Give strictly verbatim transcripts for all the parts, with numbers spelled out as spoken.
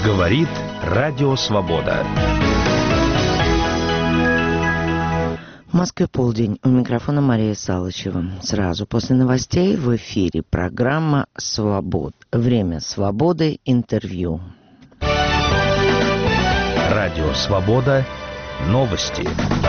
Говорит Радио Свобода. В Москве полдень. У микрофона Мария Салычева. Сразу после новостей в эфире программа «Свобод». Время свободы. Интервью. Радио Свобода. Новости.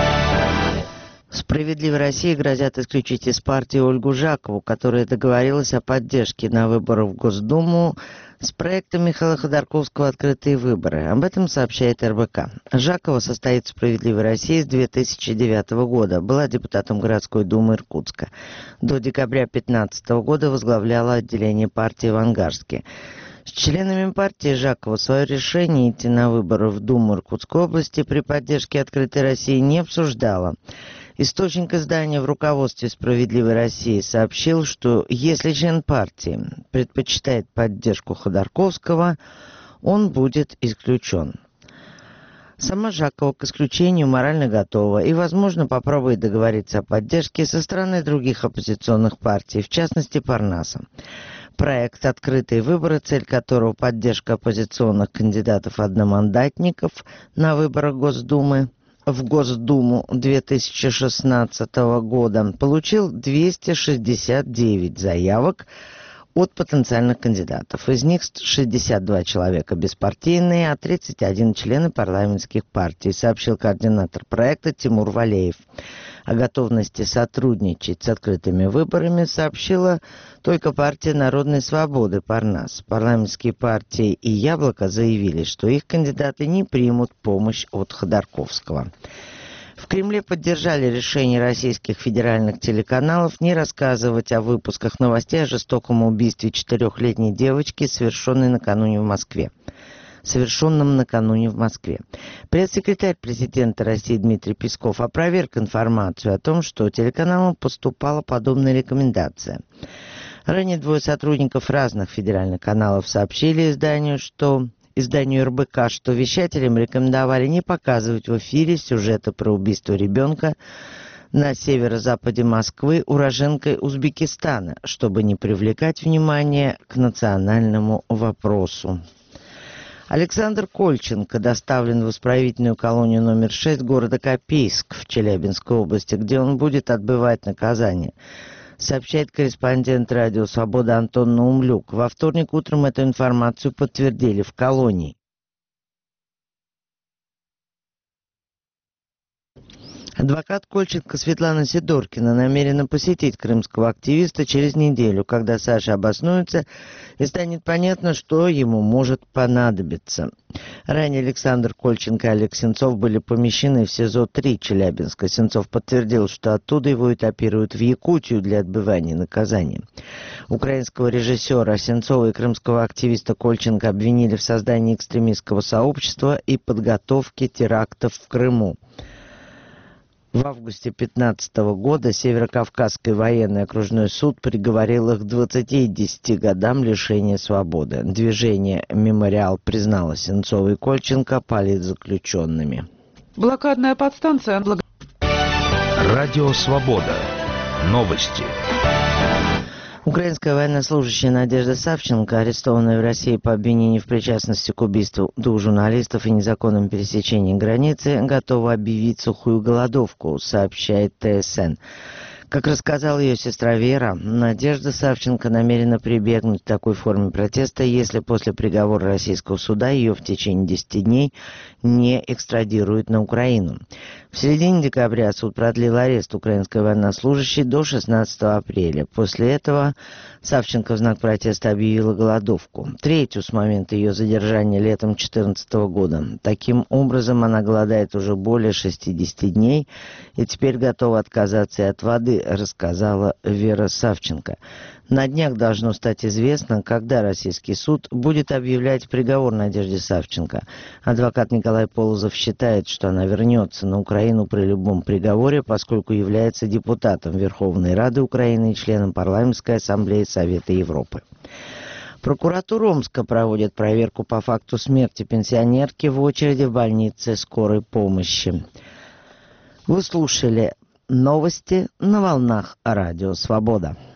«Справедливой России» грозят исключить из партии Ольгу Жакову, которая договорилась о поддержке на выборах в Госдуму с проектом Михаила Ходорковского «Открытые выборы». Об этом сообщает эр бэ ка. Жакова состоит в «Справедливой России» с две тысячи девятого года. Была депутатом городской думы Иркутска. До декабря две тысячи пятнадцатого года возглавляла отделение партии в Ангарске. С членами партии Жакова свое решение идти на выборы в Думу Иркутской области при поддержке «Открытой России» не обсуждала. Источник издания в руководстве «Справедливой России» сообщил, что если член партии предпочитает поддержку Ходорковского, он будет исключен. Сама Жакова к исключению морально готова и, возможно, попробует договориться о поддержке со стороны других оппозиционных партий, в частности Парнаса. Проект «Открытые выборы», цель которого поддержка оппозиционных кандидатов-одномандатников на выборах Госдумы, в Госдуму две тысячи шестнадцатого года, получил двести шестьдесят девять заявок от потенциальных кандидатов. Из них шестьдесят два человека беспартийные, а тридцать один члены парламентских партий, сообщил координатор проекта Тимур Валеев. О готовности сотрудничать с открытыми выборами сообщила только партия Народной свободы Парнас. Парламентские партии и Яблоко заявили, что их кандидаты не примут помощь от Ходорковского. В Кремле поддержали решение российских федеральных телеканалов не рассказывать о выпусках новостей о жестоком убийстве четырехлетней девочки, совершенной накануне в Москве. совершенном накануне в Москве. Пресс-секретарь президента России Дмитрий Песков опроверг информацию о том, что телеканалам поступала подобная рекомендация. Ранее двое сотрудников разных федеральных каналов сообщили изданию, что... изданию эр бэ ка, что вещателям рекомендовали не показывать в эфире сюжеты про убийство ребенка на северо-западе Москвы уроженкой Узбекистана, чтобы не привлекать внимание к национальному вопросу. Александр Кольченко доставлен в исправительную колонию номер шесть города Копейск в Челябинской области, где он будет отбывать наказание, сообщает корреспондент Радио Свобода Антон Наумлюк. Во вторник утром эту информацию подтвердили в колонии. Адвокат Кольченко Светлана Сидоркина намерена посетить крымского активиста через неделю, когда Саша обоснуется и станет понятно, что ему может понадобиться. Ранее Александр Кольченко и Олег Сенцов были помещены в СИЗО три Челябинска. Сенцов подтвердил, что оттуда его этапируют в Якутию для отбывания наказания. Украинского режиссера Сенцова и крымского активиста Кольченко обвинили в создании экстремистского сообщества и подготовке терактов в Крыму. В августе две тысячи пятнадцатого года Северокавказский военный окружной суд приговорил их к двадцати десяти годам лишения свободы. Движение «Мемориал» признало Сенцова и Кольченко политзаключенными. Блокадная подстанция. Радио Свобода. Новости. Украинская военнослужащая Надежда Савченко, арестованная в России по обвинению в причастности к убийству двух журналистов и незаконном пересечении границы, готова объявить сухую голодовку, сообщает тэ эс эн. Как рассказала ее сестра Вера, Надежда Савченко намерена прибегнуть к такой форме протеста, если после приговора российского суда ее в течение десяти дней не экстрадируют на Украину. В середине декабря суд продлил арест украинской военнослужащей до шестнадцатого апреля. После этого Савченко в знак протеста объявила голодовку, третью с момента ее задержания летом две тысячи четырнадцатого года. Таким образом, она голодает уже более шестидесяти дней и теперь готова отказаться и от воды, рассказала Вера Савченко. На днях должно стать известно, когда российский суд будет объявлять приговор Надежде Савченко. Адвокат Николай Полозов считает, что она вернется на Украину при любом приговоре, поскольку является депутатом Верховной Рады Украины и членом Парламентской ассамблеи Совета Европы. Прокуратура Омска проводит проверку по факту смерти пенсионерки в очереди в больнице скорой помощи. Вы слушали новости на волнах Радио Свобода.